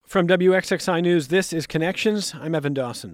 From WXXI News, this is Connections. I'm Evan Dawson.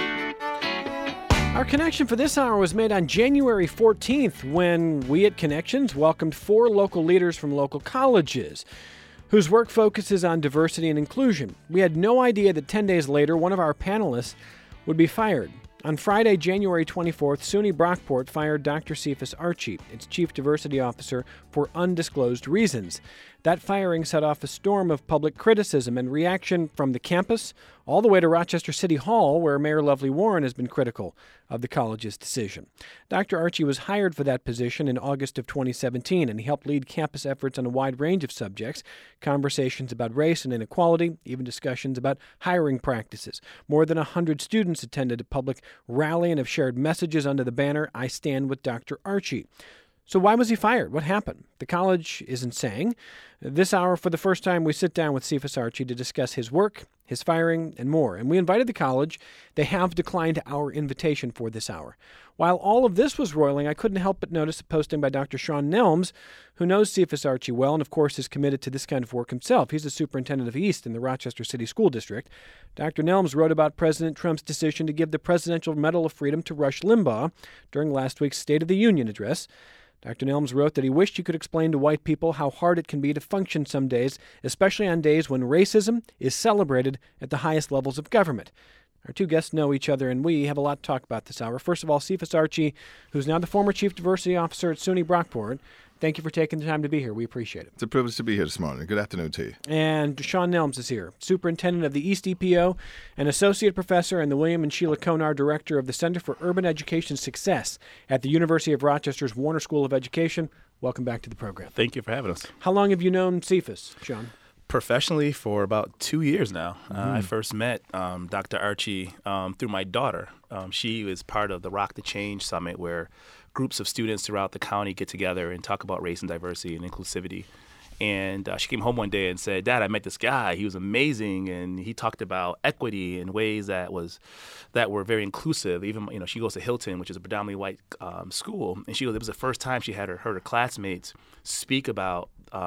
Our connection for this hour was made on January 14th when we at Connections welcomed 4 local leaders from local colleges whose work focuses on diversity and inclusion. We had no idea that 10 days later, one of our panelists would be fired. On Friday, January 24th, SUNY Brockport fired Dr. Cephas Archie, its Chief Diversity Officer, for undisclosed reasons. That firing set off a storm of public criticism and reaction from the campus all the way to Rochester City Hall, where Mayor Lovely Warren has been critical of the college's decision. Dr. Archie was hired for that position in August of 2017, and he helped lead campus efforts on a wide range of subjects, conversations about race and inequality, even discussions about hiring practices. More than 100 students attended a public rally and have shared messages under the banner, "I stand with Dr. Archie." So why was he fired? What happened? The college isn't saying. This hour, for the first time, we sit down with Cephas Archie to discuss his work, his firing, and more. And we invited the college. They have declined our invitation for this hour. While all of this was roiling, I couldn't help but notice a posting by Dr. Sean Nelms, who knows Cephas Archie well and, of course, is committed to this kind of work himself. He's the superintendent of East in the Rochester City School District. Dr. Nelms wrote about President Trump's decision to give the Presidential Medal of Freedom to Rush Limbaugh during last week's State of the Union address. Dr. Nelms wrote that he wished he could explain to white people how hard it can be to function some days, especially on days when racism is celebrated at the highest levels of government. Our two guests know each other, and we have a lot to talk about this hour. First of all, Cephas Archie, who's now the former Chief Diversity Officer at SUNY Brockport. Thank you for taking the time to be here. We appreciate it. It's a privilege to be here this morning. Good afternoon to you. And Sean Nelms is here, Superintendent of the East EPO, an Associate Professor and the William and Sheila Konar Director of the Center for Urban Education Success at the University of Rochester's Warner School of Education. Welcome back to the program. Thank you for having us. How long have you known Cephas, Sean? Professionally for about 2 years now. I first met Dr. Archie through my daughter. She was part of the Rock the Change Summit, where groups of students throughout the county get together and talk about race and diversity and inclusivity. And she came home one day and said, "Dad, I met this guy. He was amazing, and he talked about equity in ways that were very inclusive." Even she goes to Hilton, which is a predominantly white school, and she goes, it was the first time she had heard her classmates speak about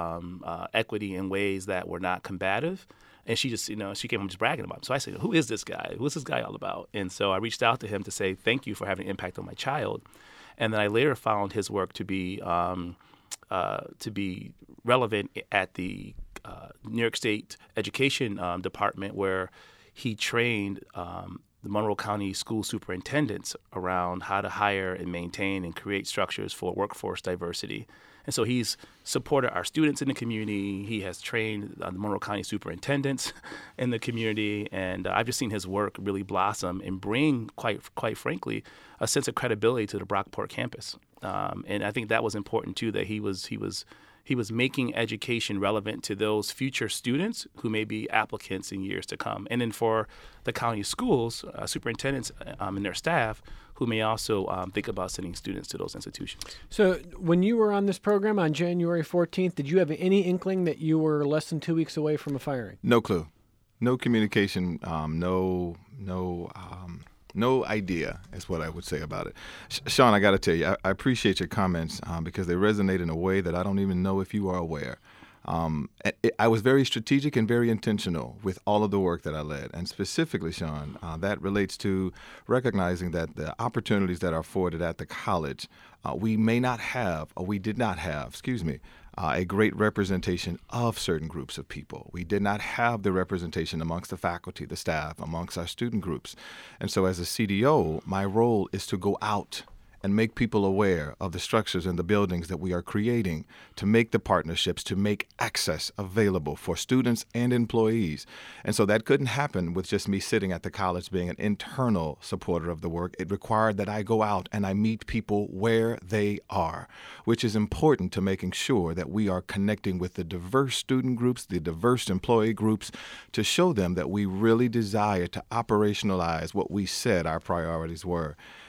equity in ways that were not combative. And she just, she came home just bragging about him. So I said, "Who is this guy? What's this guy all about?" And so I reached out to him to say, "Thank you for having an impact on my child." And then I later found his work to be relevant at the New York State Education Department, where he trained the Monroe County school superintendents around how to hire and maintain and create structures for workforce diversity. And so he's supported our students in the community. He has trained the Monroe County superintendents in the community. And I've just seen his work really blossom and bring, quite frankly, a sense of credibility to the Brockport campus. And I think that was important, too, that he was making education relevant to those future students who may be applicants in years to come. And then for the county schools, superintendents and their staff, who may also think about sending students to those institutions. So when you were on this program on January 14th, did you have any inkling that you were less than 2 weeks away from a firing? No clue. No communication, no idea is what I would say about it. Sean, I got to tell you, I appreciate your comments because they resonate in a way that I don't even know if you are aware. I was very strategic and very intentional with all of the work that I led. And specifically, Sean, that relates to recognizing that the opportunities that are afforded at the college, we may not have, or we did not have, a great representation of certain groups of people. We did not have the representation amongst the faculty, the staff, amongst our student groups. And so as a CDO, my role is to go out and make people aware of the structures and the buildings that we are creating, to make the partnerships, to make access available for students and employees. And so that couldn't happen with just me sitting at the college being an internal supporter of the work. It required that I go out and I meet people where they are, which is important to making sure that we are connecting with the diverse student groups, the diverse employee groups, to show them that we really desire to operationalize what we said our priorities were.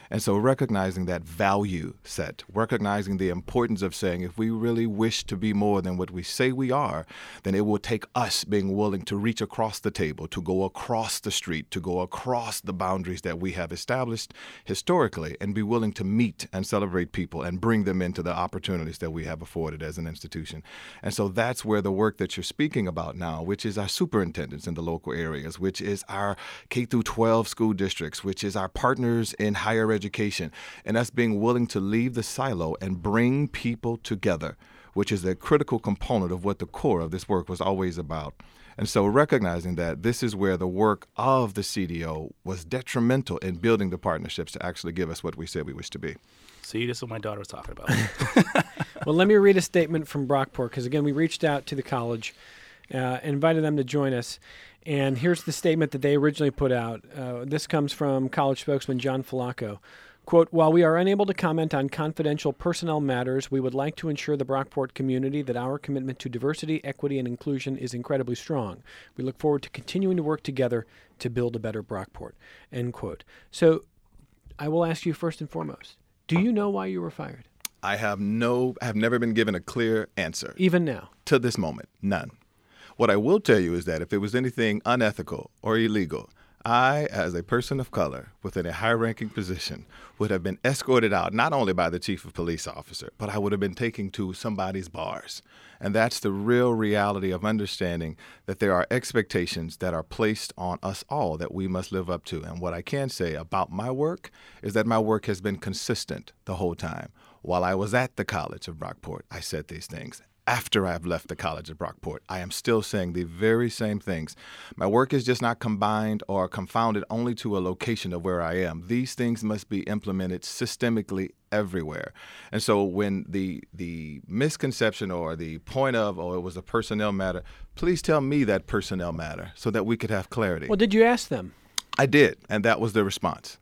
And so recognizing that value set, recognizing the importance of saying if we really wish to be more than what we say we are, then it will take us being willing to reach across the table, to go across the street, to go across the boundaries that we have established historically, and be willing to meet and celebrate people and bring them into the opportunities that we have afforded as an institution. And so that's where the work that you're speaking about now, which is our superintendents in the local areas, which is our K through 12 school districts, which is our partners in higher education, and us being willing to leave the silo and bring people together, which is a critical component of what the core of this work was always about. And so recognizing that this is where the work of the CDO was detrimental in building the partnerships to actually give us what we said we wish to be. See, this is what my daughter was talking about. Well, let me read a statement from Brockport, because, again, we reached out to the college, invited them to join us. And here's the statement that they originally put out. This comes from college spokesman John Falaco. Quote, while we are unable to comment on confidential personnel matters, we would like to ensure the Brockport community that our commitment to diversity, equity, and inclusion is incredibly strong. We look forward to continuing to work together to build a better Brockport, end quote. So I will ask you first and foremost, do you know why you were fired? I have never been given a clear answer. Even now? To this moment, none. What I will tell you is that if it was anything unethical or illegal, I, as a person of color within a high-ranking position, would have been escorted out not only by the chief of police officer, but I would have been taken to somebody's bars. And that's the real reality of understanding that there are expectations that are placed on us all that we must live up to. And what I can say about my work is that my work has been consistent the whole time. While I was at the College of Brockport, I said these things. After I've left the College of Brockport, I am still saying the very same things. My work is just not combined or confounded only to a location of where I am. These things must be implemented systemically everywhere. And so when the misconception or the point of, oh, it was a personnel matter, please tell me that personnel matter so that we could have clarity. Well, did you ask them? I did, and that was the response.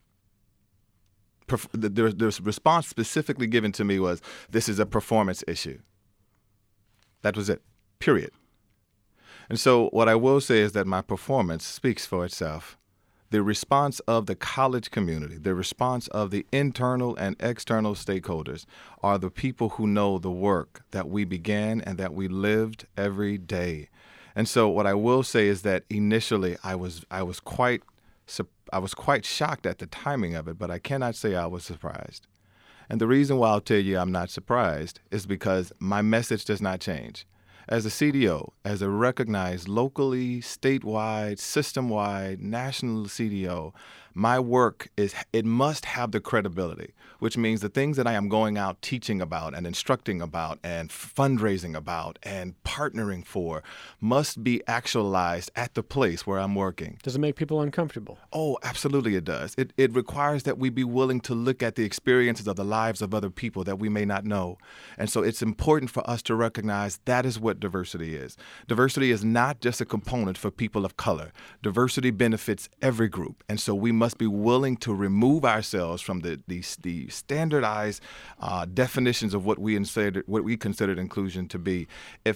The response specifically given to me was, this is a performance issue. That was it, period. And so what I will say is that my performance speaks for itself. The response of the college community, the response of the internal and external stakeholders are the people who know the work that we began and that we lived every day. And so what I will say is that initially I was quite shocked at the timing of it, but I cannot say I was surprised. And the reason why I'll tell you I'm not surprised is because my message does not change. As a CDO, as a recognized locally, statewide, system-wide, national CDO, my work it must have the credibility, which means the things that I am going out teaching about and instructing about and fundraising about and partnering for must be actualized at the place where I'm working. Does it make people uncomfortable? Oh, absolutely it does. It requires that we be willing to look at the experiences of the lives of other people that we may not know. And so it's important for us to recognize that is what diversity is. Diversity is not just a component for people of color. Diversity benefits every group. And so we must be willing to remove ourselves from the standardized definitions of what we considered inclusion to be.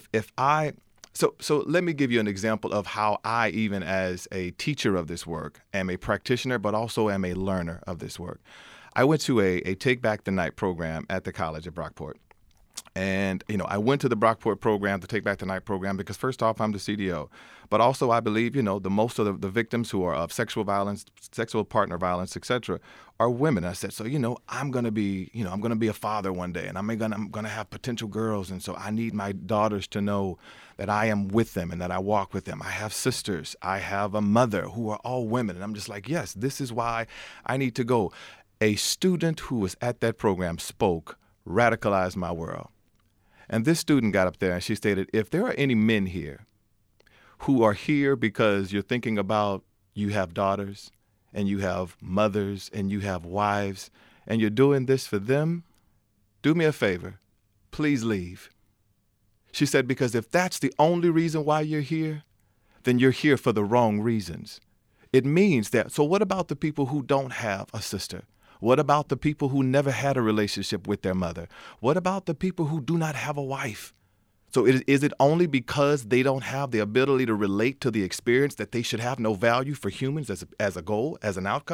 So let me give you an example of how I, even as a teacher of this work, am a practitioner, but also am a learner of this work. I went to a Take Back the Night program at the College of Brockport. And, I went to the Brockport program, the Take Back the Night program, because first off, I'm the CDO. But also, I believe, the most of the victims who are of sexual violence, sexual partner violence, et cetera, are women. I said, so, I'm going to be a father one day, and I'm going to have potential girls. And so I need my daughters to know that I am with them and that I walk with them. I have sisters. I have a mother who are all women. And I'm just like, yes, this is why I need to go. A student who was at that program spoke, radicalized my world. And this student got up there and she stated, if there are any men here who are here because you're thinking about you have daughters and you have mothers and you have wives and you're doing this for them, do me a favor, please leave. She said, because if that's the only reason why you're here, then you're here for the wrong reasons. It means that, so what about the people who don't have a sister? What about the people who never had a relationship with their mother? What about the people who do not have a wife? So is it only because they don't have the ability to relate to the experience that they should have no value for humans as a goal, as an outcome?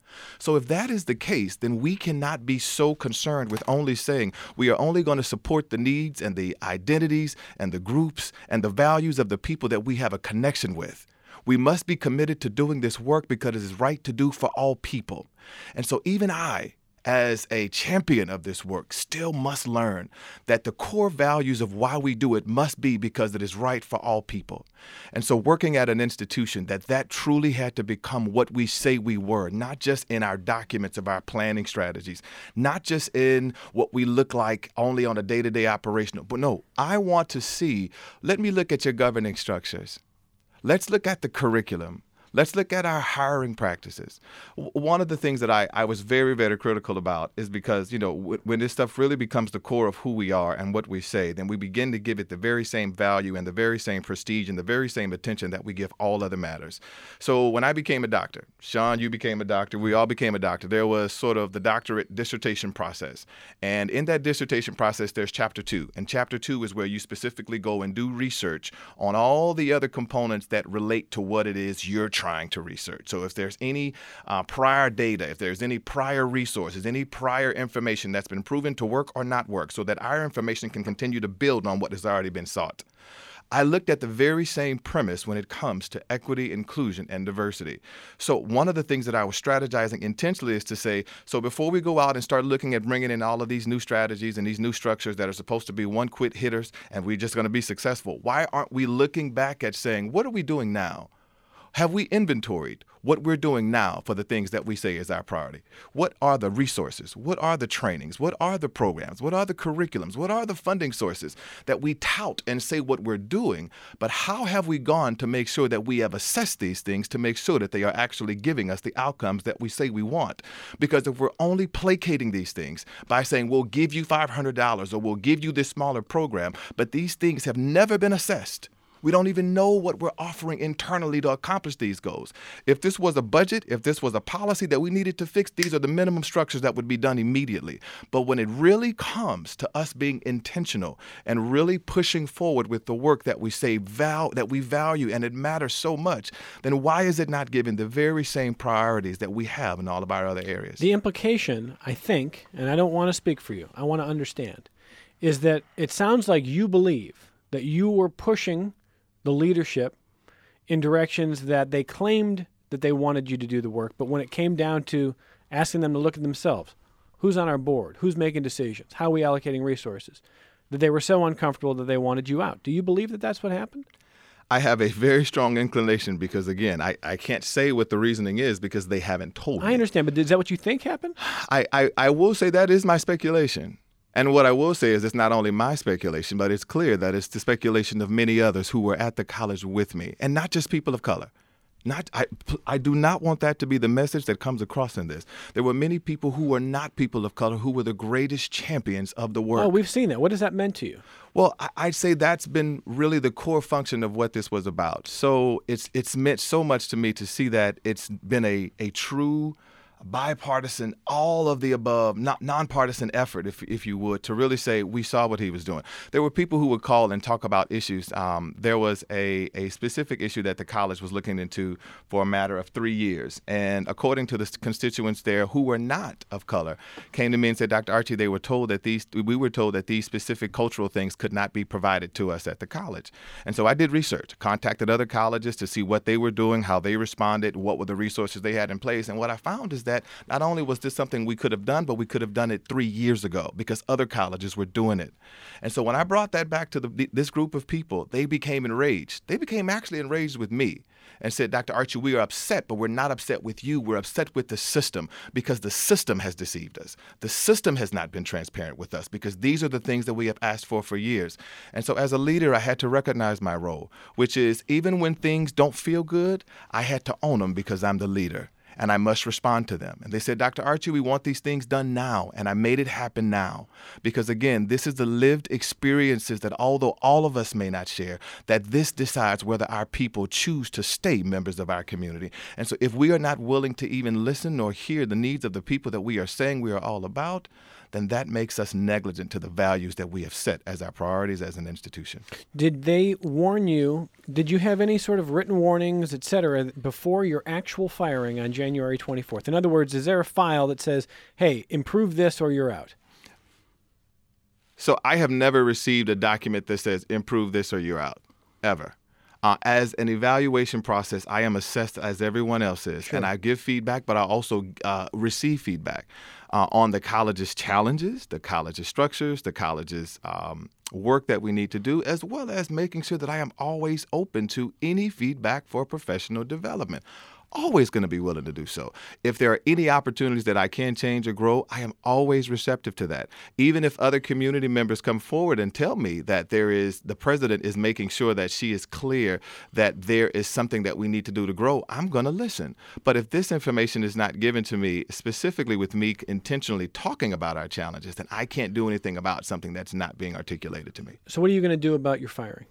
So if that is the case, then we cannot be so concerned with only saying we are only going to support the needs and the identities and the groups and the values of the people that we have a connection with. We must be committed to doing this work because it is right to do for all people. And so even I, as a champion of this work, still must learn that the core values of why we do it must be because it is right for all people. And so working at an institution that truly had to become what we say we were, not just in our documents of our planning strategies, not just in what we look like only on a day-to-day operational, but no, I want to see, let me look at your governing structures. Let's look at the curriculum. Let's look at our hiring practices. One of the things that I was very, very critical about is because, when this stuff really becomes the core of who we are and what we say, then we begin to give it the very same value and the very same prestige and the very same attention that we give all other matters. So when I became a doctor, Sean, you became a doctor, we all became a doctor, there was sort of the doctorate dissertation process. And in that dissertation process, there's chapter 2. And chapter 2 is where you specifically go and do research on all the other components that relate to what it is you're trying to research. So if there's any prior data, if there's any prior resources, any prior information that's been proven to work or not work, so that our information can continue to build on what has already been sought. I looked at the very same premise when it comes to equity, inclusion, and diversity. So one of the things that I was strategizing intentionally is to say, so before we go out and start looking at bringing in all of these new strategies and these new structures that are supposed to be one-quit hitters and we're just going to be successful, why aren't we looking back at saying, what are we doing now? Have we inventoried what we're doing now for the things that we say is our priority? What are the resources? What are the trainings? What are the programs? What are the curriculums? What are the funding sources that we tout and say what we're doing? But how have we gone to make sure that we have assessed these things to make sure that they are actually giving us the outcomes that we say we want? Because if we're only placating these things by saying we'll give you $500 or we'll give you this smaller program, but these things have never been assessed, we don't even know what we're offering internally to accomplish these goals. If this was a budget, if this was a policy that we needed to fix, these are the minimum structures that would be done immediately. But when it really comes to us being intentional and really pushing forward with the work that we say that we value and it matters so much, then why is it not given the very same priorities that we have in all of our other areas? The implication, I think, and I don't want to speak for you, I want to understand, is that it sounds like you believe that you were pushing the leadership in directions that they claimed that they wanted you to do the work, but when it came down to asking them to look at themselves, who's on our board, who's making decisions, how are we allocating resources, that they were so uncomfortable that they wanted you out. Do you believe that that's what happened? I have a very strong inclination because, again, I can't say what the reasoning is because they haven't told me. I understand, but is that what you think happened? I will say that is my speculation. And what I will say is it's not only my speculation, but it's clear that it's the speculation of many others who were at the college with me, and not just people of color. I do not want that to be the message that comes across in this. There were many people who were not people of color who were the greatest champions of the work. Oh, we've seen that. What does that mean to you? Well, I'd say that's been really the core function of what this was about. So it's meant so much to me to see that it's been a true bipartisan, all of the above, nonpartisan effort, if you would, to really say we saw what he was doing. There were people who would call and talk about issues. There was a specific issue that the college was looking into for a matter of 3 years. And according to the constituents there who were not of color, came to me and said, Dr. Archie, we were told that these specific cultural things could not be provided to us at the college. And so I did research, contacted other colleges to see what they were doing, how they responded, what were the resources they had in place. And what I found is that not only was this something we could have done, but we could have done it 3 years ago because other colleges were doing it. And so when I brought that back to this group of people, they became enraged. They became actually enraged with me and said, Dr. Archie, we are upset, but we're not upset with you. We're upset with the system because the system has deceived us. The system has not been transparent with us because these are the things that we have asked for years. And so as a leader, I had to recognize my role, which is even when things don't feel good, I had to own them because I'm the leader. And I must respond to them. And they said, Dr. Archie, we want these things done now. And I made it happen now. Because again, this is the lived experiences that although all of us may not share, that this decides whether our people choose to stay members of our community. And so if we are not willing to even listen or hear the needs of the people that we are saying we are all about, then that makes us negligent to the values that we have set as our priorities as an institution. Did they warn you? Did you have any sort of written warnings, et cetera, before your actual firing on January 24th? In other words, is there a file that says, hey, improve this or you're out? So I have never received a document that says improve this or you're out, ever. As an evaluation process, I am assessed as everyone else is, and I give feedback, but I also receive feedback on the college's challenges, the college's structures, the college's work that we need to do, as well as making sure that I am always open to any feedback for professional development. Always going to be willing to do so. If there are any opportunities that I can change or grow, I am always receptive to that. Even if other community members come forward and tell me that the president is making sure that she is clear that there is something that we need to do to grow, I'm going to listen. But if this information is not given to me, specifically with me intentionally talking about our challenges, then I can't do anything about something that's not being articulated to me. So what are you going to do about your firing?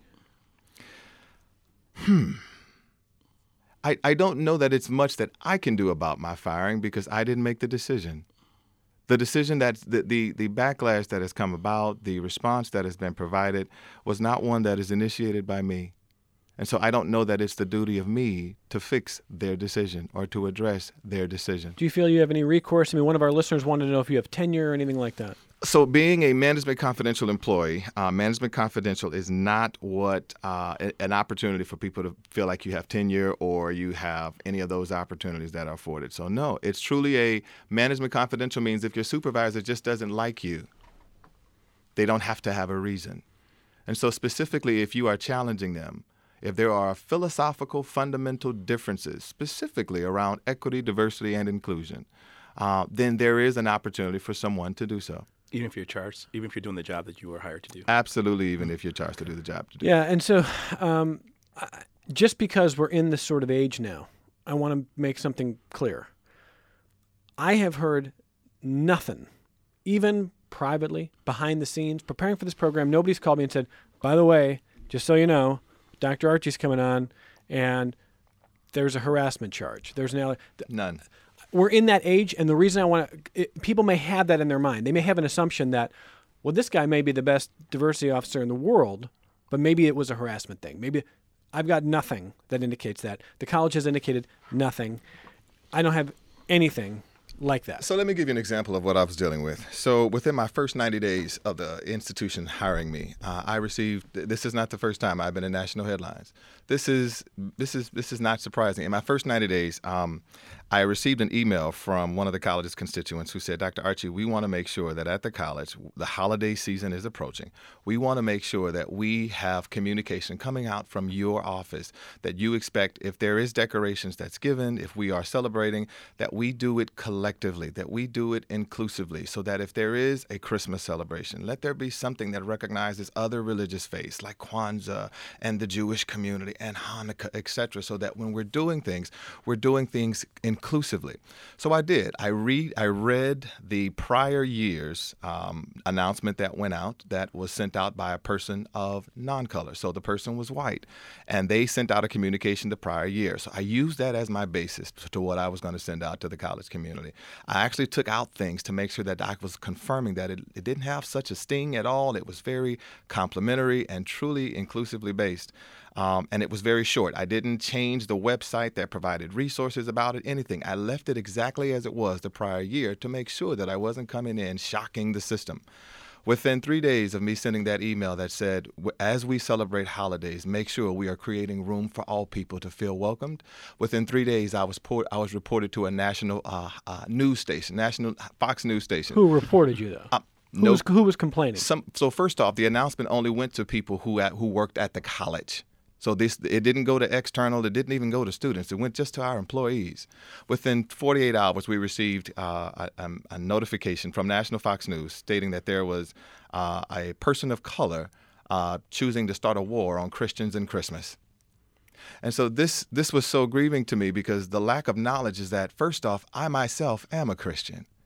I don't know that it's much that I can do about my firing because I didn't make the decision. The decision that the backlash that has come about, the response that has been provided was not one that is initiated by me. And so I don't know that it's the duty of me to fix their decision or to address their decision. Do you feel you have any recourse? I mean, one of our listeners wanted to know if you have tenure or anything like that. So being a Management Confidential employee, Management Confidential is not what an opportunity for people to feel like you have tenure or you have any of those opportunities that are afforded. So no, it's truly a Management Confidential means if your supervisor just doesn't like you, they don't have to have a reason. And so specifically, if you are challenging them, if there are philosophical fundamental differences, specifically around equity, diversity, and inclusion, then there is an opportunity for someone to do so. Even if you're charged, even if you're doing the job that you were hired to do. Absolutely, even if you're charged to do the job to do. Yeah, and so just because we're in this sort of age now, I want to make something clear. I have heard nothing, even privately, behind the scenes, preparing for this program. Nobody's called me and said, by the way, just so you know, Dr. Archie's coming on, and there's a harassment charge. There's None. We're in that age, and the reason I want to, people may have that in their mind. They may have an assumption that, well, this guy may be the best diversity officer in the world, but maybe it was a harassment thing. Maybe I've got nothing that indicates that. The college has indicated nothing. I don't have anything like that. So let me give you an example of what I was dealing with. So within my first 90 days of the institution hiring me, I received, this is not the first time I've been in national headlines. This is not surprising. In my first 90 days, I received an email from one of the college's constituents who said, Dr. Archie, we want to make sure that at the college, the holiday season is approaching. We want to make sure that we have communication coming out from your office that you expect if there is decorations that's given, if we are celebrating, that we do it collectively, that we do it inclusively, so that if there is a Christmas celebration, let there be something that recognizes other religious faiths like Kwanzaa and the Jewish community and Hanukkah, etc., so that when we're doing things inclusively. So I did. I read the prior year's announcement that went out that was sent out by a person of non-color. So the person was white, and they sent out a communication the prior year. So I used that as my basis to what I was going to send out to the college community. I actually took out things to make sure that I was confirming that it didn't have such a sting at all. It was very complimentary and truly inclusively based. And it was very short. I didn't change the website that provided resources about it, anything. I left it exactly as it was the prior year to make sure that I wasn't coming in shocking the system. Within 3 days of me sending that email that said, as we celebrate holidays, make sure we are creating room for all people to feel welcomed. Within 3 days, I was reported to a national news station, national Fox News station. Who reported you, though? Who was complaining? So first off, the announcement only went to people who worked at the college. So it didn't go to external. It didn't even go to students. It went just to our employees. Within 48 hours, we received a notification from National Fox News stating that there was a person of color choosing to start a war on Christians and Christmas. And so this was so grieving to me because the lack of knowledge is that, first off, I myself am a Christian.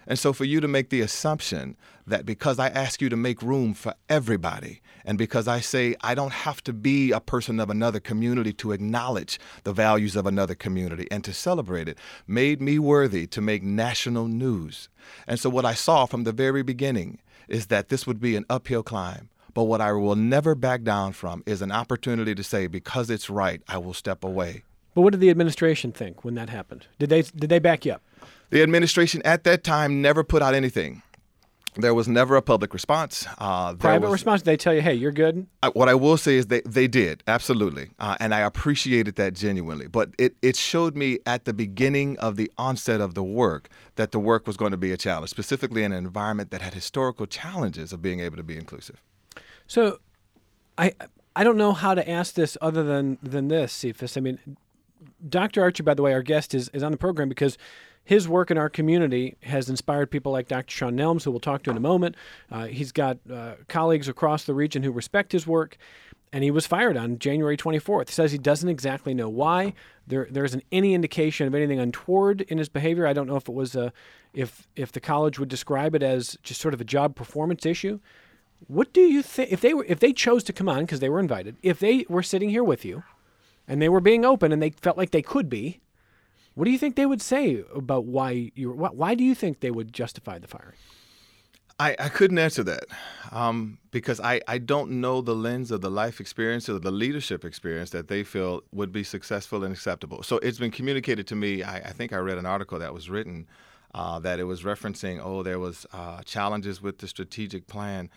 And so for you to make the assumption that because I ask you to make room for everybody, and because I say I don't have to be a person of another community to acknowledge the values of another community and to celebrate it, made me worthy to make national news. And so what I saw from the very beginning is that this would be an uphill climb. But what I will never back down from is an opportunity to say, because it's right, I will step away. But what did the administration think when that happened? Did they back you up? The administration at that time never put out anything. There was never a public response. Private response? Did they tell you, hey, you're good? What I will say is they did, absolutely. And I appreciated that genuinely. But it showed me at the beginning of the onset of the work that the work was going to be a challenge, specifically in an environment that had historical challenges of being able to be inclusive. So I don't know how to ask this other than this, Cephas. I mean, Dr. Archie, by the way, our guest, is on the program because his work in our community has inspired people like Dr. Sean Nelms, who we'll talk to in a moment. He's got colleagues across the region who respect his work, and he was fired on January 24th. He says he doesn't exactly know why. There isn't any indication of anything untoward in his behavior. I don't know if it was if the college would describe it as just sort of a job performance issue. What do you think if they chose to come on because they were invited? If they were sitting here with you, and they were being open, and they felt like they could be, what do you think they would say about why do you think they would justify the firing? I couldn't answer that because I don't know the lens of the life experience or the leadership experience that they feel would be successful and acceptable. So it's been communicated to me. I think I read an article that was written that it was referencing, there was challenges with the strategic plan.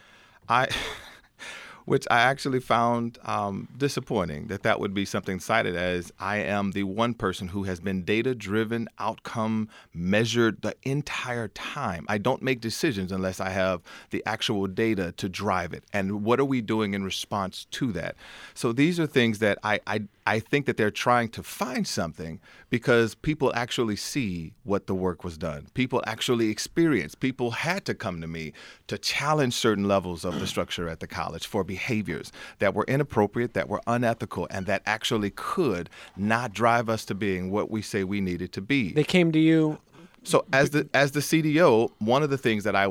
Which I actually found disappointing that would be something cited as I am the one person who has been data-driven, outcome measured the entire time. I don't make decisions unless I have the actual data to drive it. And what are we doing in response to that? So these are things that I think that they're trying to find something because people actually see what the work was done. People actually experience. People had to come to me to challenge certain levels of the structure at the college for behaviors that were inappropriate, that were unethical, and that actually could not drive us to being what we say we needed to be. They came to you. So as the CDO, one of the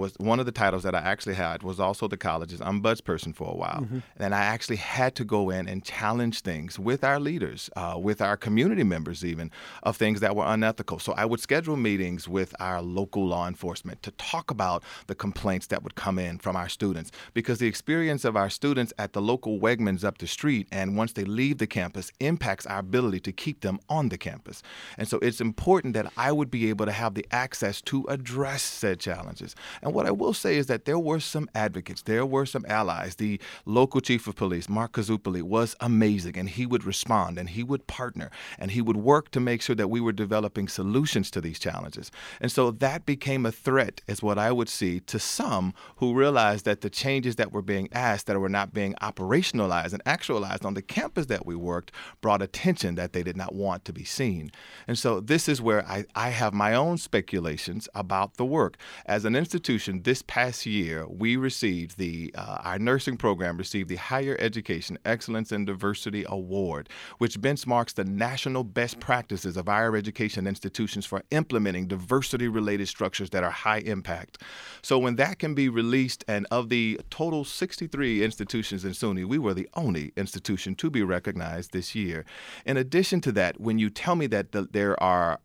titles that I actually had was also the college's ombudsperson for a while. Mm-hmm. And I actually had to go in and challenge things with our leaders, with our community members even, of things that were unethical. So I would schedule meetings with our local law enforcement to talk about the complaints that would come in from our students, because the experience of our students at the local Wegmans up the street and once they leave the campus impacts our ability to keep them on the campus. And so it's important that I would be able to have the access to address said challenges. And what I will say is that there were some advocates, there were some allies. The local chief of police, Mark Kazupoli, was amazing, and he would respond, and he would partner, and he would work to make sure that we were developing solutions to these challenges. And so that became a threat, is what I would see, to some who realized that the changes that were being asked that were not being operationalized and actualized on the campus that we worked brought attention that they did not want to be seen. And so this is where I have my own speculations about the work. As an institution, this past year, we received our nursing program received the Higher Education Excellence and Diversity Award, which benchmarks the national best practices of higher education institutions for implementing diversity-related structures that are high impact. So when that can be released, and of the total 63 institutions in SUNY, we were the only institution to be recognized this year. In addition to that, when you tell me that there are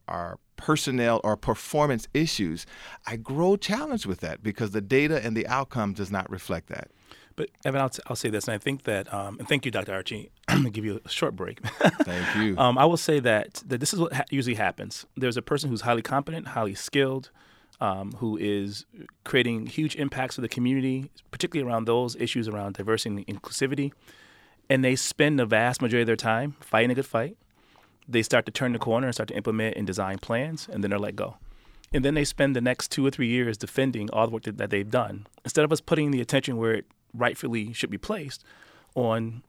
personnel or performance issues, I grow challenged with that because the data and the outcome does not reflect that. But Evan, I'll say this, and I think that, and thank you, Dr. Archie. I'm going to give you a short break. Thank you. I will say that this is what usually happens. There's a person who's highly competent, highly skilled, who is creating huge impacts for the community, particularly around those issues around diversity and inclusivity, and they spend the vast majority of their time fighting a good fight. They start to turn the corner and start to implement and design plans, and then they're let go. And then they spend the next 2 or 3 years defending all the work that they've done. Instead of us putting the attention where it rightfully should be placed on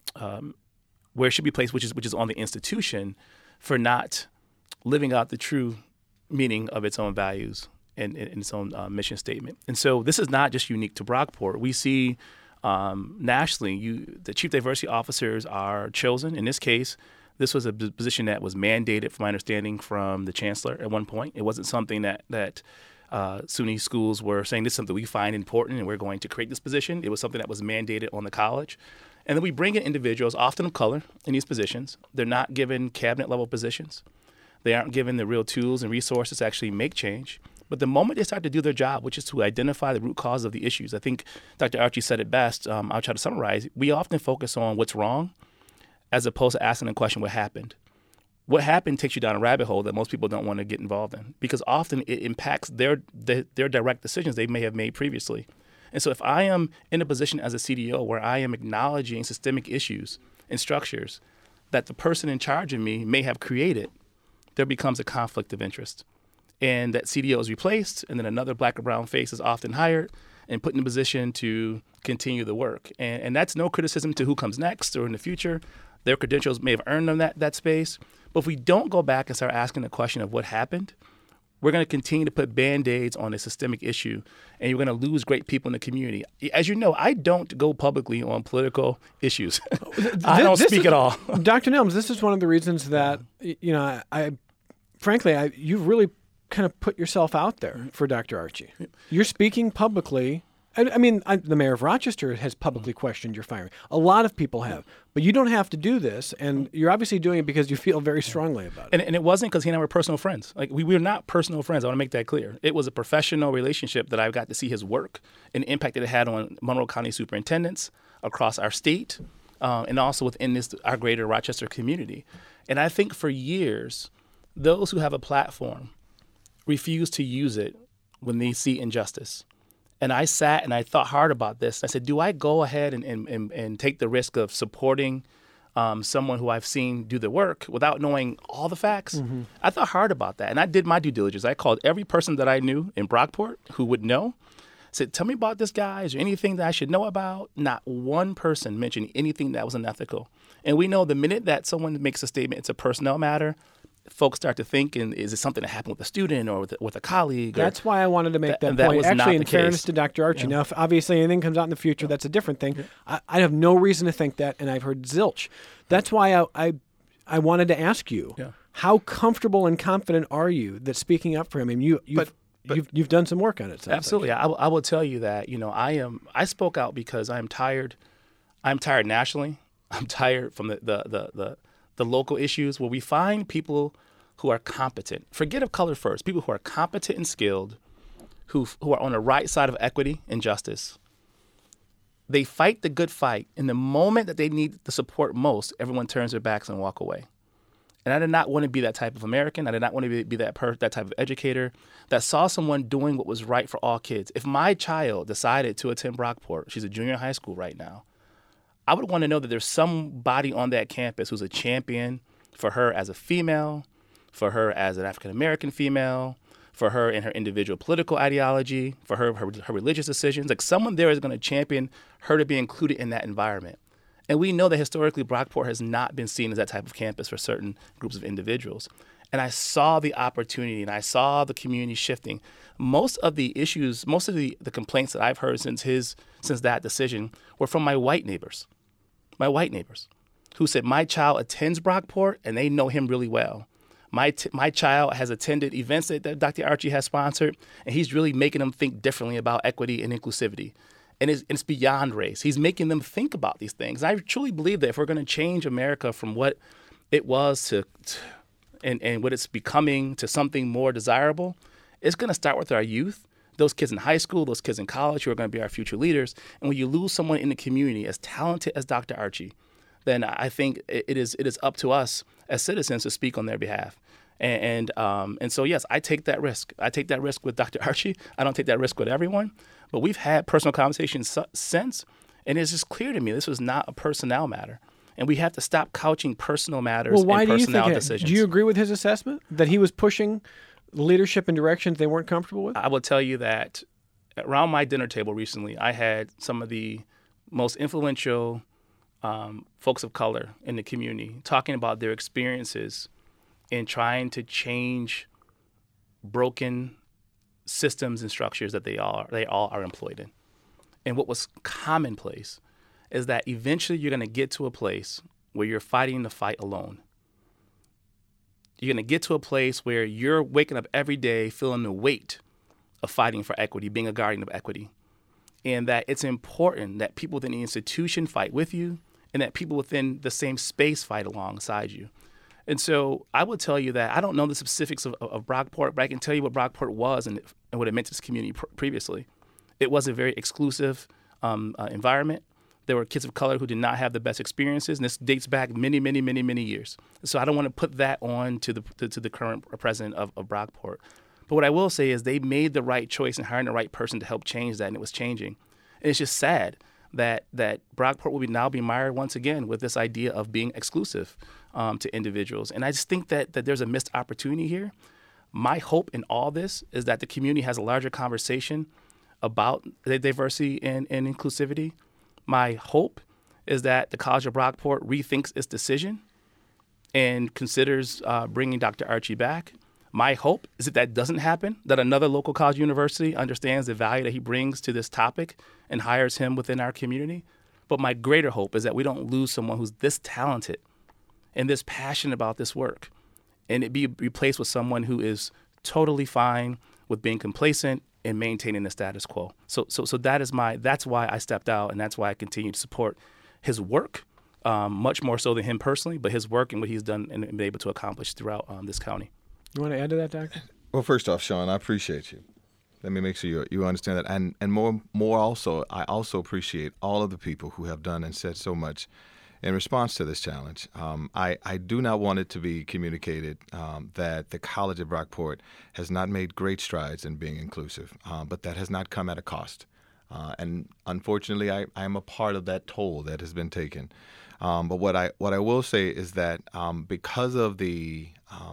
where it should be placed, which is on the institution, for not living out the true meaning of its own values and its own mission statement. And so this is not just unique to Brockport. We see nationally, the chief diversity officers are chosen. In this case, this was a position that was mandated, from my understanding, from the chancellor at one point. It wasn't something that SUNY schools were saying this is something we find important and we're going to create this position. It was something that was mandated on the college. And then we bring in individuals, often of color, in these positions. They're not given cabinet level positions. They aren't given the real tools and resources to actually make change. But the moment they start to do their job, which is to identify the root cause of the issues, I think Dr. Archie said it best. I'll try to summarize. We often focus on what's wrong as opposed to asking the question, what happened? What happened takes you down a rabbit hole that most people don't want to get involved in, because often it impacts their direct decisions they may have made previously. And so if I am in a position as a CDO where I am acknowledging systemic issues and structures that the person in charge of me may have created, there becomes a conflict of interest. And that CDO is replaced, and then another black or brown face is often hired and put in a position to continue the work. And that's no criticism to who comes next or in the future. Their credentials may have earned them that space. But if we don't go back and start asking the question of what happened, we're going to continue to put Band-Aids on a systemic issue, and you're going to lose great people in the community. As you know, I don't go publicly on political issues. I don't speak at all. Dr. Nelms, this is one of the reasons that, frankly, you've really kind of put yourself out there for Dr. Archie. You're speaking publicly. I mean, the mayor of Rochester has publicly questioned your firing. A lot of people have. But you don't have to do this, and you're obviously doing it because you feel very strongly about it. And it wasn't because he and I were personal friends. Like, we were not personal friends. I want to make that clear. It was a professional relationship that I got to see his work and the impact that it had on Monroe County superintendents across our state, and also within our greater Rochester community. And I think for years, those who have a platform refuse to use it when they see injustice. And I sat and I thought hard about this. I said, do I go ahead and take the risk of supporting someone who I've seen do the work without knowing all the facts? Mm-hmm. I thought hard about that. And I did my due diligence. I called every person that I knew in Brockport who would know. I said, tell me about this guy. Is there anything that I should know about? Not one person mentioned anything that was unethical. And we know the minute that someone makes a statement, it's a personnel matter, folks start to think, and is it something that happened with a student or with a colleague? That's why I wanted to make that point. Was actually, in fairness to Dr. Archie. Now, if obviously anything comes out in the future, that's a different thing. I have no reason to think that, and I've heard zilch. That's why I wanted to ask you, how comfortable and confident are you that speaking up for him? I mean, you've done some work on it. Absolutely. Like. I will tell you that, I spoke out because I'm tired. I'm tired nationally. I'm tired from the local issues where we find people who are competent. Forget of color first. People who are competent and skilled, who are on the right side of equity and justice. They fight the good fight. In the moment that they need the support most, everyone turns their backs and walk away. And I did not want to be that type of American. I did not want to be that type of educator that saw someone doing what was right for all kids. If my child decided to attend Brockport, she's a junior in high school right now, I would want to know that there's somebody on that campus who's a champion for her as a female, for her as an African-American female, for her in her individual political ideology, for her religious decisions. Like, someone there is going to champion her to be included in that environment. And we know that historically Brockport has not been seen as that type of campus for certain groups of individuals. And I saw the opportunity and I saw the community shifting. Most of the issues, most of the complaints that I've heard since that decision were from my white neighbors who said, my child attends Brockport and they know him really well. My child has attended events that Dr. Archie has sponsored, and he's really making them think differently about equity and inclusivity. And it's beyond race. He's making them think about these things. And I truly believe that if we're going to change America from what it was and what it's becoming to something more desirable, it's going to start with our youth, those kids in high school, those kids in college who are going to be our future leaders. And when you lose someone in the community as talented as Dr. Archie, then I think it is up to us as citizens to speak on their behalf. And so, yes, I take that risk. I take that risk with Dr. Archie. I don't take that risk with everyone. But we've had personal conversations since, and it's just clear to me this was not a personnel matter. And we have to stop couching personal matters and personnel decisions. Do you agree with his assessment that he was pushing leadership in directions they weren't comfortable with? I will tell you that around my dinner table recently, I had some of the most influential folks of color in the community talking about their experiences in trying to change broken systems and structures that they all are employed in. And what was commonplace is that eventually you're going to get to a place where you're fighting the fight alone. You're going to get to a place where you're waking up every day feeling the weight of fighting for equity, being a guardian of equity, and that it's important that people within the institution fight with you and that people within the same space fight alongside you. And so I would tell you that I don't know the specifics of Brockport, but I can tell you what Brockport was and what it meant to this community previously. It was a very exclusive environment. There were kids of color who did not have the best experiences, and this dates back many, many, many, many years. So I don't want to put that on to the current president of Brockport. But what I will say is they made the right choice in hiring the right person to help change that, and it was changing. And it's just sad that Brockport will now be mired once again with this idea of being exclusive to individuals. And I just think that there's a missed opportunity here. My hope in all this is that the community has a larger conversation about the diversity and inclusivity. My hope is that the College of Brockport rethinks its decision and considers bringing Dr. Archie back. My hope is that that doesn't happen, that another local college university understands the value that he brings to this topic and hires him within our community. But my greater hope is that we don't lose someone who's this talented and this passionate about this work, and it be replaced with someone who is totally fine with being complacent and maintaining the status quo. So that's why I stepped out, and that's why I continue to support his work, much more so than him personally, but his work and what he's done and been able to accomplish throughout this county. You want to add to that, Doctor? Well, first off, Sean, I appreciate you. Let me make sure you understand that. And more also, I also appreciate all of the people who have done and said so much in response to this challenge. I do not want it to be communicated that the College of Brockport has not made great strides in being inclusive, but that has not come at a cost. And unfortunately, I am a part of that toll that has been taken. But what I will say is that because of the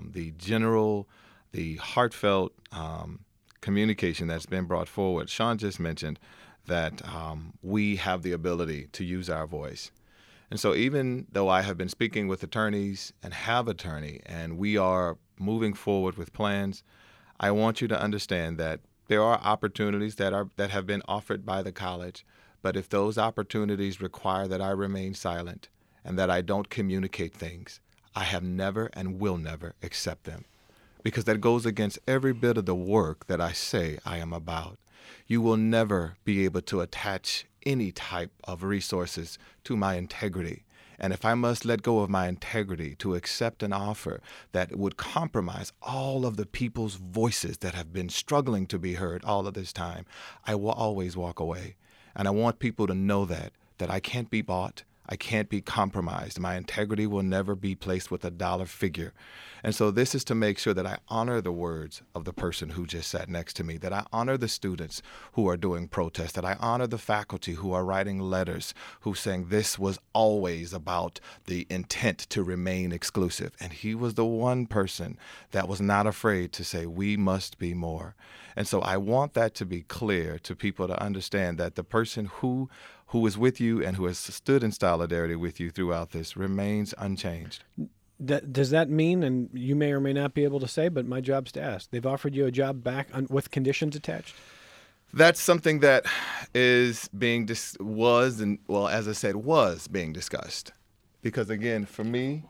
heartfelt communication that's been brought forward, Sean just mentioned that we have the ability to use our voice. And so even though I have been speaking with attorneys and have attorney, and we are moving forward with plans, I want you to understand that there are opportunities that have been offered by the college, but if those opportunities require that I remain silent and that I don't communicate things, I have never and will never accept them, because that goes against every bit of the work that I say I am about. You will never be able to attach any type of resources to my integrity. And if I must let go of my integrity to accept an offer that would compromise all of the people's voices that have been struggling to be heard all of this time, I will always walk away. And I want people to know that I can't be bought. I can't be compromised. My integrity will never be placed with a dollar figure. And so this is to make sure that I honor the words of the person who just sat next to me, that I honor the students who are doing protests, that I honor the faculty who are writing letters, who saying this was always about the intent to remain exclusive. And he was the one person that was not afraid to say, we must be more. And so I want that to be clear to people to understand that the person who is with you and who has stood in solidarity with you throughout this remains unchanged. Does that mean, and you may or may not be able to say, but my job's to ask, they've offered you a job back with conditions attached? That's something that is was being discussed. Because again, for me,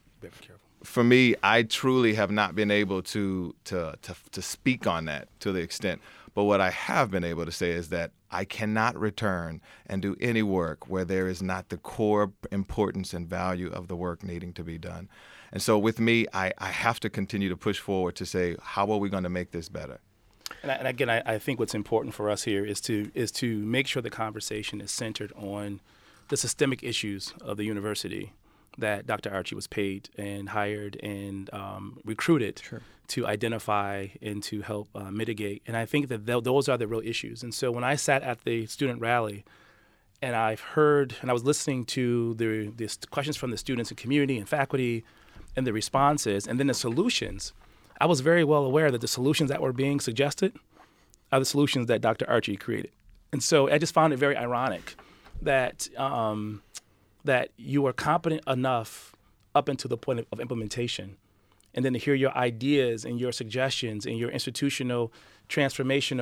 I truly have not been able to speak on that to the extent. But what I have been able to say is that I cannot return and do any work where there is not the core importance and value of the work needing to be done. And so with me, I have to continue to push forward to say, how are we going to make this better? And again, I think what's important for us here is to make sure the conversation is centered on the systemic issues of the university that Dr. Archie was paid and hired and recruited to identify and to help mitigate. And I think that those are the real issues. And so when I sat at the student rally and I was listening to the questions from the students and community and faculty and the responses and then the solutions, I was very well aware that the solutions that were being suggested are the solutions that Dr. Archie created. And so I just found it very ironic that that you are competent enough up until the point of implementation, and then to hear your ideas and your suggestions and your institutional transformation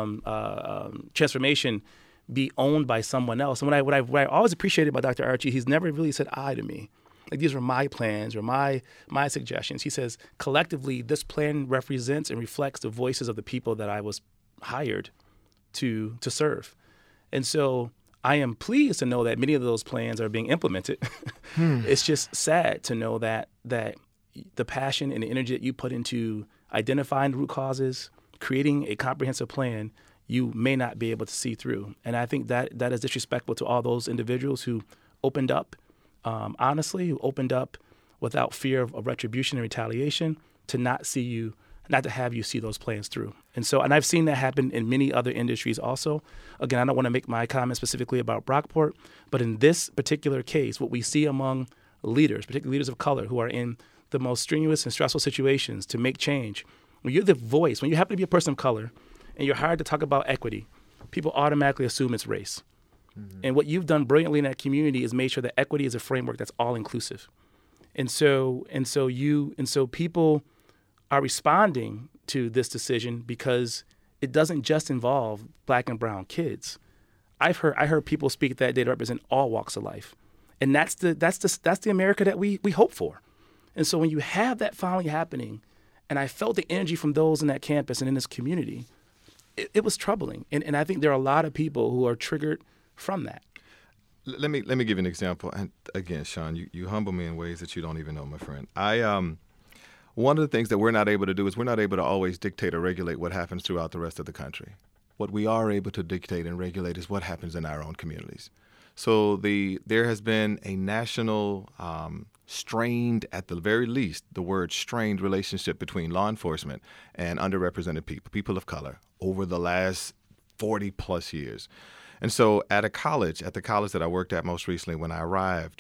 be owned by someone else. And what I always appreciated about Dr. Archie, he's never really said I to me. Like, these are my plans or my suggestions. He says, collectively, this plan represents and reflects the voices of the people that I was hired to serve. And so I am pleased to know that many of those plans are being implemented. It's just sad to know that the passion and the energy that you put into identifying the root causes, creating a comprehensive plan, you may not be able to see through. And I think that is disrespectful to all those individuals who opened up, honestly, who opened up without fear of retribution and retaliation, to not to have you see those plans through. And I've seen that happen in many other industries also. Again, I don't want to make my comment specifically about Brockport, but in this particular case, what we see among leaders, particularly leaders of color who are in the most strenuous and stressful situations to make change, when you're the voice, when you happen to be a person of color and you're hired to talk about equity, people automatically assume it's race. Mm-hmm. And what you've done brilliantly in that community is made sure that equity is a framework that's all inclusive. And so people are responding to this decision because it doesn't just involve Black and brown kids. I heard people speak that day to represent all walks of life, and that's the America that we hope for. And so when you have that finally happening, and I felt the energy from those in that campus and in this community, it was troubling. And I think there are a lot of people who are triggered from that. Let me give you an example. And again, Sean, you humble me in ways that you don't even know, my friend. One of the things that we're not able to do is we're not able to always dictate or regulate what happens throughout the rest of the country. What we are able to dictate and regulate is what happens in our own communities. So there has been a national strained, at the very least, the word strained relationship between law enforcement and underrepresented people of color over the last 40 plus years. And so at the college that I worked at most recently when I arrived,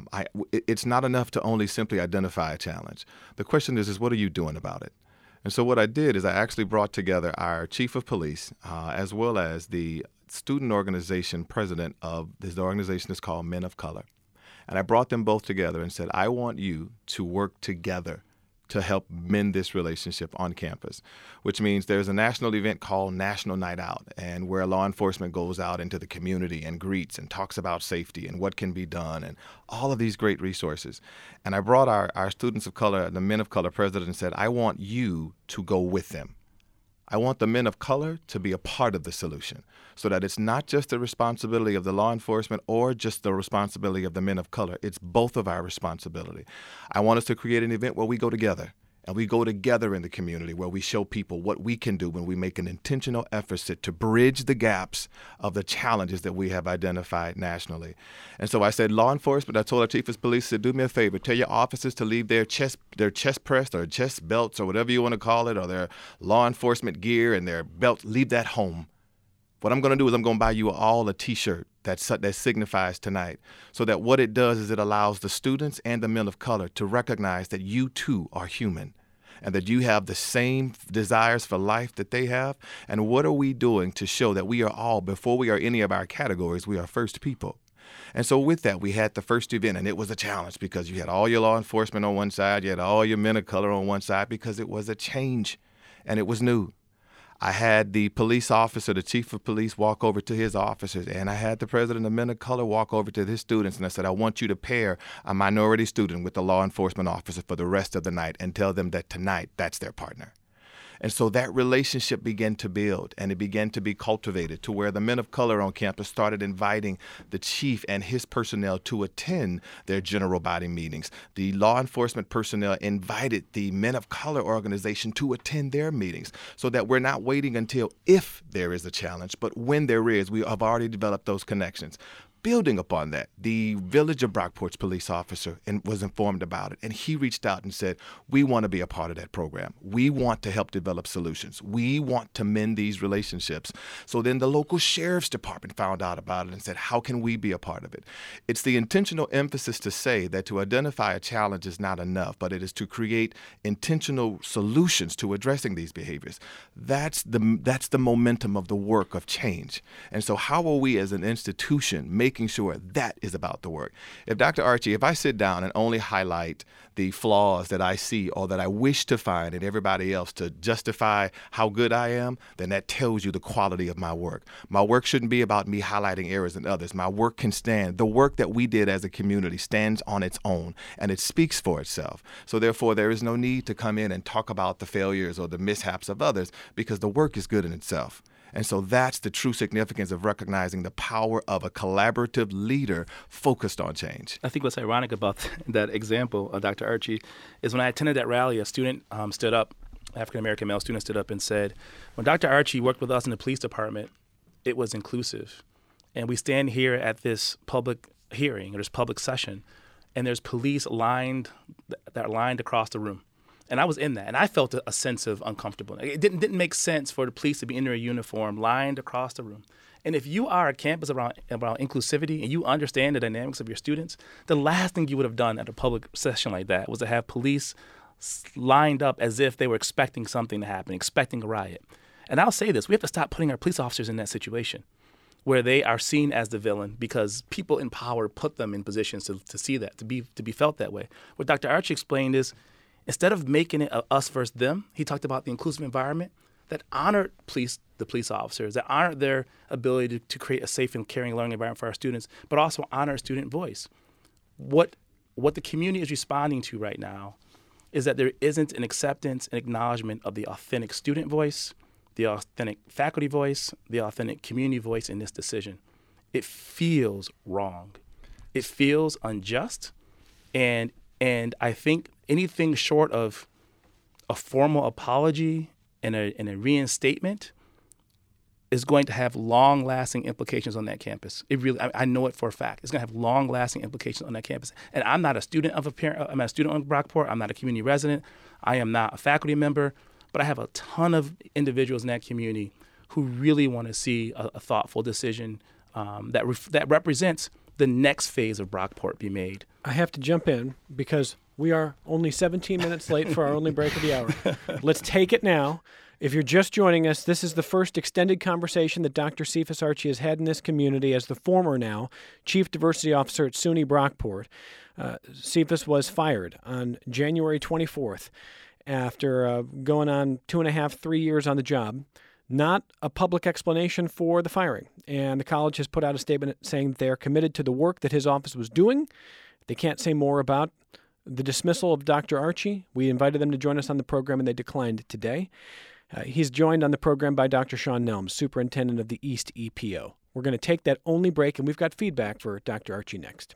it's not enough to only simply identify a challenge. The question is what are you doing about it? And so what I did is I actually brought together our chief of police as well as the student organization president of this organization is called Men of Color. And I brought them both together and said, I want you to work together to help mend this relationship on campus, which means there's a national event called National Night Out, and where law enforcement goes out into the community and greets and talks about safety and what can be done and all of these great resources. And I brought our students of color, the Men of Color president, and said, I want you to go with them. I want the men of color to be a part of the solution so that it's not just the responsibility of the law enforcement or just the responsibility of the men of color. It's both of our responsibility. I want us to create an event where we go together. And we go together in the community where we show people what we can do when we make an intentional effort to bridge the gaps of the challenges that we have identified nationally. And so I said, law enforcement, I told our chief of police, said, do me a favor, tell your officers to leave their chest pressed or chest belts or whatever you want to call it, or their law enforcement gear and their belt, leave that home. What I'm going to do is I'm going to buy you all a T-shirt that signifies tonight, so that what it does is it allows the students and the men of color to recognize that you too are human and that you have the same desires for life that they have. And what are we doing to show that we are all, before we are any of our categories, we are first people? And so with that, we had the first event, and it was a challenge because you had all your law enforcement on one side, you had all your men of color on one side, because it was a change and it was new. I had the police officer, the chief of police, walk over to his officers, and I had the president of Men of Color walk over to his students, and I said, I want you to pair a minority student with the law enforcement officer for the rest of the night and tell them that tonight that's their partner. And so that relationship began to build, and it began to be cultivated to where the men of color on campus started inviting the chief and his personnel to attend their general body meetings. The law enforcement personnel invited the men of color organization to attend their meetings, so that we're not waiting until if there is a challenge, but when there is, we have already developed those connections. Building upon that, the Village of Brockport's police officer was informed about it, and he reached out and said, we want to be a part of that program. We want to help develop solutions. We want to mend these relationships. So then the local sheriff's department found out about it and said, how can we be a part of it? It's the intentional emphasis to say that to identify a challenge is not enough, but it is to create intentional solutions to addressing these behaviors. That's the momentum of the work of change. And so how are we as an institution making making sure that is about the work. If Dr. Archie, if I sit down and only highlight the flaws that I see or that I wish to find in everybody else to justify how good I am, then that tells you the quality of my work. My work shouldn't be about me highlighting errors in others. My work can stand. The work that we did as a community stands on its own, and it speaks for itself. So therefore, there is no need to come in and talk about the failures or the mishaps of others, because the work is good in itself. And so that's the true significance of recognizing the power of a collaborative leader focused on change. I think what's ironic about that example of Dr. Archie is when I attended that rally, a student stood up, African-American male student stood up and said, when Dr. Archie worked with us in the police department, it was inclusive. And we stand here at this public hearing or this public session, and there's police lined across the room. And I was in that, and I felt a sense of uncomfortableness. It didn't make sense for the police to be in their uniform, lined across the room. And if you are a campus around inclusivity and you understand the dynamics of your students, the last thing you would have done at a public session like that was to have police lined up as if they were expecting something to happen, expecting a riot. And I'll say this, we have to stop putting our police officers in that situation where they are seen as the villain because people in power put them in positions to see that, to be felt that way. What Dr. Archie explained is, instead of making it a us versus them, he talked about the inclusive environment that honored the police officers, that honored their ability to create a safe and caring learning environment for our students, but also honor student voice. What the community is responding to right now is that there isn't an acceptance and acknowledgement of the authentic student voice, the authentic faculty voice, the authentic community voice in this decision. It feels wrong. It feels unjust, and I think anything short of a formal apology and a reinstatement is going to have long-lasting implications on that campus. It really, I know it for a fact. It's going to have long-lasting implications on that campus. And I'm not a student of I'm not a student of Brockport. I'm not a community resident. I am not a faculty member. But I have a ton of individuals in that community who really want to see a thoughtful decision that represents the next phase of Brockport be made. I have to jump in because we are only 17 minutes late for our only break of the hour. Let's take it now. If you're just joining us, this is the first extended conversation that Dr. Cephas Archie has had in this community as the former now Chief Diversity Officer at SUNY Brockport. Cephas was fired on January 24th after going on 2.5, 3 years on the job. Not a public explanation for the firing. And the college has put out a statement saying that they are committed to the work that his office was doing. They can't say more about the dismissal of Dr. Archie. We invited them to join us on the program, and they declined today. He's joined on the program by Dr. Sean Nelms, Superintendent of the East EPO. We're going to take that only break, and we've got feedback for Dr. Archie next.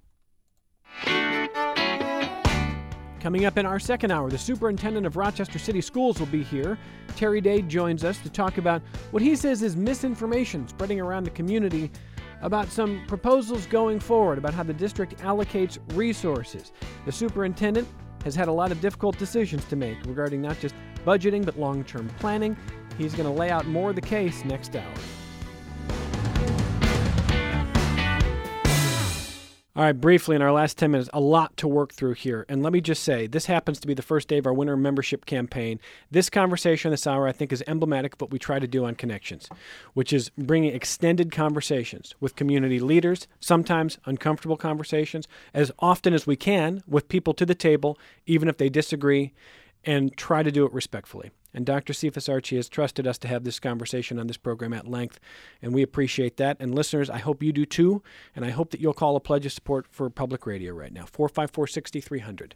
Coming up in our second hour, the superintendent of Rochester City Schools will be here. Terry Day joins us to talk about what he says is misinformation spreading around the community about some proposals going forward, about how the district allocates resources. The superintendent has had a lot of difficult decisions to make regarding not just budgeting, but long-term planning. He's going to lay out more of the case next hour. All right, briefly, in our last 10 minutes, a lot to work through here. And let me just say, this happens to be the first day of our winter membership campaign. This conversation this hour, I think, is emblematic of what we try to do on Connections, which is bringing extended conversations with community leaders, sometimes uncomfortable conversations, as often as we can with people to the table, even if they disagree, and try to do it respectfully. And Dr. Cephas Archie has trusted us to have this conversation on this program at length, and we appreciate that. And listeners, I hope you do too, and I hope that you'll call a pledge of support for public radio right now, 454-6300,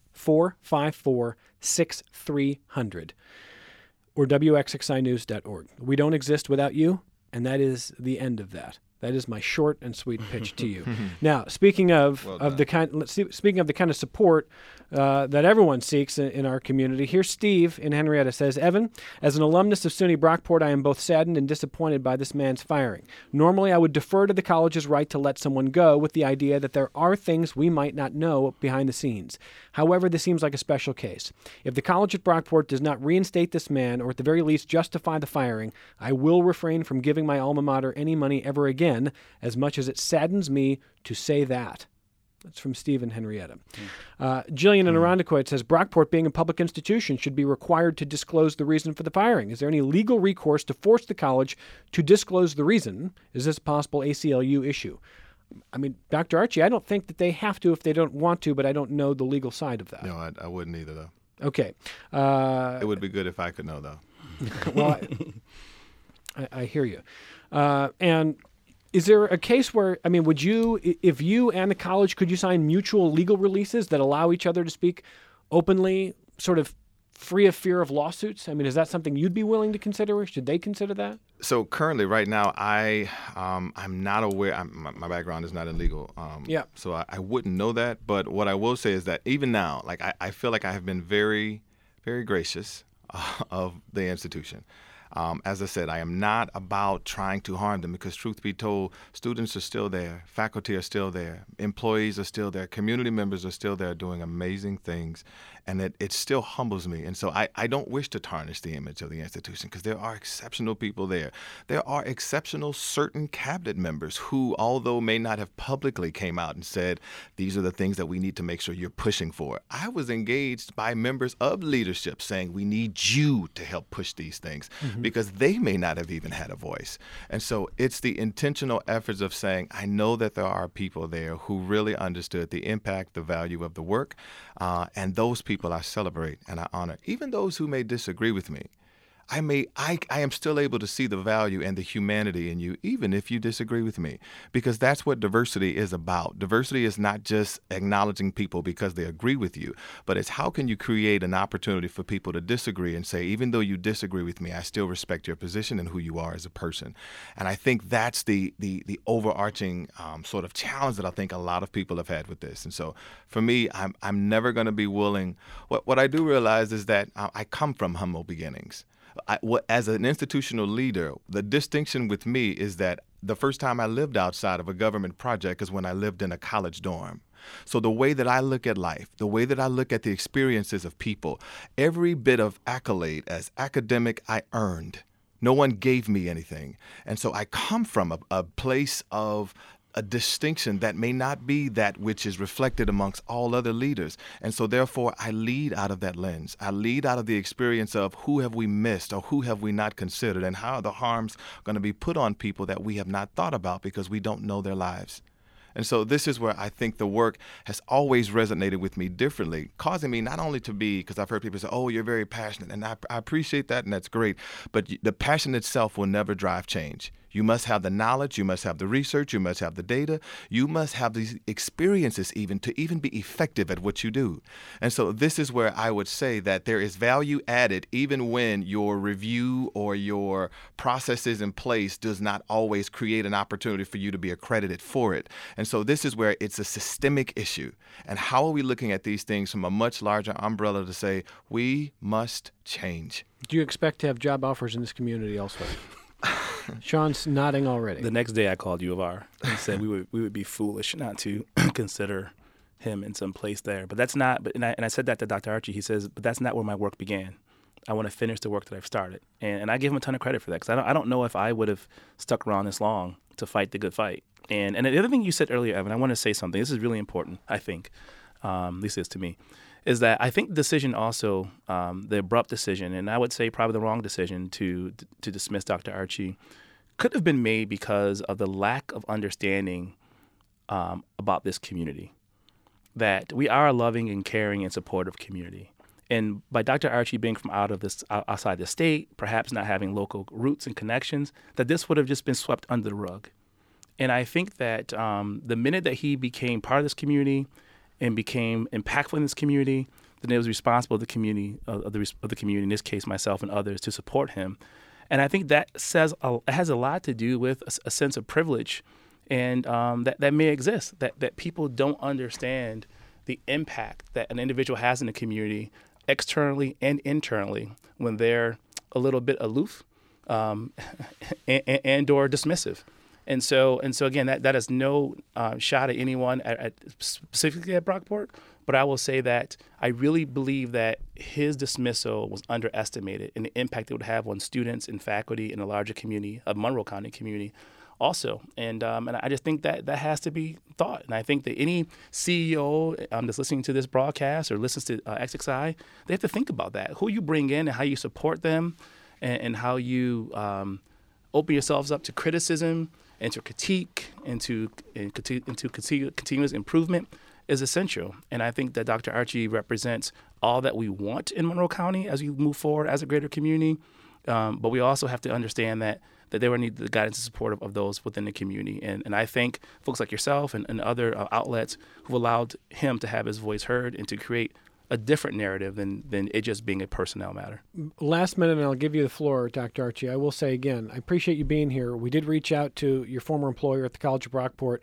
454-6300, or WXXInews.org. We don't exist without you, and that is the end of that. That is my short and sweet pitch to you. Now, speaking of the kind of support that everyone seeks in our community, here's Steve in Henrietta says, Evan, as an alumnus of SUNY Brockport, I am both saddened and disappointed by this man's firing. Normally, I would defer to the college's right to let someone go with the idea that there are things we might not know behind the scenes. However, this seems like a special case. If the college at Brockport does not reinstate this man, or at the very least justify the firing, I will refrain from giving my alma mater any money ever again, as much as it saddens me to say that. That's from Steve in Henrietta. Jillian in Irondequoit says, Brockport, being a public institution, should be required to disclose the reason for the firing. Is there any legal recourse to force the college to disclose the reason? Is this a possible ACLU issue? I mean, Dr. Archie, I don't think that they have to if they don't want to, but I don't know the legal side of that. No, I wouldn't either, though. Okay. It would be good if I could know, though. Well, I hear you. And is there a case where, I mean, would you, if you and the college, could you sign mutual legal releases that allow each other to speak openly, sort of free of fear of lawsuits? I mean, is that something you'd be willing to consider? Should they consider that? So currently, right now, I'm not aware. My background is not in legal. Yeah. So I wouldn't know that. But what I will say is that even now, like I feel like I have been very, very gracious of the institution. As I said, I am not about trying to harm them because, truth be told, students are still there, faculty are still there, employees are still there, community members are still there doing amazing things, and it still humbles me. And so I don't wish to tarnish the image of the institution because there are exceptional people there. There are exceptional certain cabinet members who, although may not have publicly came out and said, these are the things that we need to make sure you're pushing for. I was engaged by members of leadership saying, we need you to help push these things. Because they may not have even had a voice. And so it's the intentional efforts of saying, I know that there are people there who really understood the impact, the value of the work, and those people I celebrate and I honor. Even those who may disagree with me, I am still able to see the value and the humanity in you, even if you disagree with me, because that's what diversity is about. Diversity is not just acknowledging people because they agree with you, but it's how can you create an opportunity for people to disagree and say, even though you disagree with me, I still respect your position and who you are as a person. And I think that's the overarching sort of challenge that I think a lot of people have had with this. And so for me, I'm never going to be willing. What I do realize is that I come from humble beginnings. As an institutional leader, the distinction with me is that the first time I lived outside of a government project is when I lived in a college dorm. So the way that I look at life, the way that I look at the experiences of people, every bit of accolade as academic I earned. No one gave me anything. And so I come from a place of a distinction that may not be that which is reflected amongst all other leaders. And so therefore, I lead out of that lens. I lead out of the experience of who have we missed or who have we not considered and how are the harms going to be put on people that we have not thought about because we don't know their lives. And so this is where I think the work has always resonated with me differently, causing me not only to be, because I've heard people say, oh, you're very passionate, and I appreciate that, and that's great, but the passion itself will never drive change. You must have the knowledge, you must have the research, you must have the data, you must have these experiences even to even be effective at what you do. And so this is where I would say that there is value added even when your review or your processes in place does not always create an opportunity for you to be accredited for it. And so this is where it's a systemic issue. And how are we looking at these things from a much larger umbrella to say we must change? Do you expect to have job offers in this community elsewhere? Sean's nodding already. The next day I called U of R and said we would be foolish not to consider him in some place there. But that's not, and I said that to Dr. Archie. He says, but that's not where my work began. I want to finish the work that I've started. And I give him a ton of credit for that because I don't know if I would have stuck around this long to fight the good fight. And the other thing you said earlier, Evan, I want to say something. This is really important, I think, at least it is to me, is that I think the decision also, the abrupt decision, and I would say probably the wrong decision to dismiss Dr. Archie, could have been made because of the lack of understanding about this community, that we are a loving and caring and supportive community. And by Dr. Archie being from outside the state, perhaps not having local roots and connections, that this would have just been swept under the rug. And I think that the minute that he became part of this community and became impactful in this community, then it was responsible of the community, of the community, in this case myself and others, to support him. And I think that it has a lot to do with a sense of privilege, and that may exist, that people don't understand the impact that an individual has in the community, externally and internally, when they're a little bit aloof and or dismissive. And so again, that is no shot at anyone specifically at Brockport, but I will say that I really believe that his dismissal was underestimated and the impact it would have on students and faculty in a larger community, a Monroe County community also. And I just think that has to be thought. And I think that any CEO that's listening to this broadcast or listens to XXI, they have to think about that, who you bring in and how you support them and how you open yourselves up to criticism into critique, into continuous improvement is essential. And I think that Dr. Archie represents all that we want in Monroe County as we move forward as a greater community. But we also have to understand that they will need the guidance and support of those within the community. And I thank folks like yourself and other outlets who allowed him to have his voice heard and to create a different narrative than it just being a personnel matter. Last minute, and I'll give you the floor, Dr. Archie. I will say again, I appreciate you being here. We did reach out to your former employer at the College of Brockport.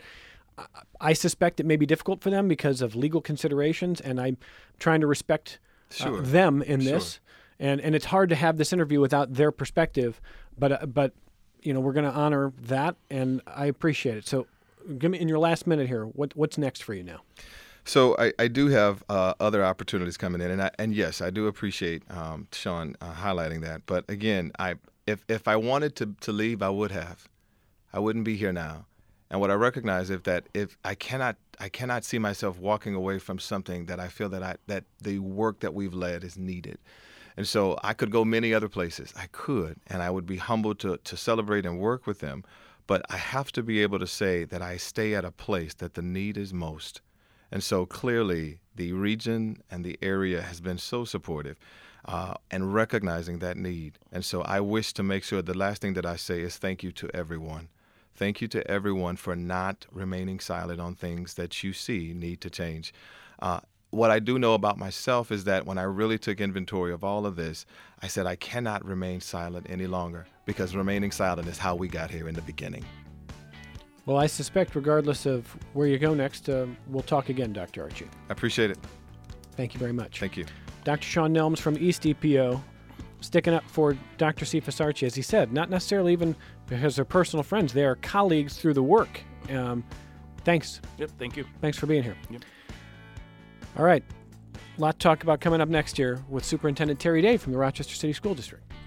I suspect it may be difficult for them because of legal considerations, and I'm trying to respect them in this. And it's hard to have this interview without their perspective, but you know, we're going to honor that, and I appreciate it. So give me, in your last minute here, what's next for you now? So I do have other opportunities coming in, and yes, I do appreciate Sean highlighting that. But again, if I wanted to leave, I would have. I wouldn't be here now. And what I recognize is that if I cannot see myself walking away from something that I feel that the work that we've led is needed. And so I could go many other places. I could, and I would be humbled to celebrate and work with them. But I have to be able to say that I stay at a place that the need is most. And so clearly the region and the area has been so supportive and recognizing that need. And so I wish to make sure the last thing that I say is thank you to everyone. Thank you to everyone for not remaining silent on things that you see need to change. What I do know about myself is that when I really took inventory of all of this, I said I cannot remain silent any longer because remaining silent is how we got here in the beginning. Well, I suspect regardless of where you go next, we'll talk again, Dr. Archie. I appreciate it. Thank you very much. Thank you. Dr. Sean Nelms from East EPO, sticking up for Dr. Cephas Archie, as he said, not necessarily even because they're personal friends. They are colleagues through the work. Thanks. Yep, thank you. Thanks for being here. Yep. All right. A lot to talk about coming up next year with Superintendent Terry Day from the Rochester City School District.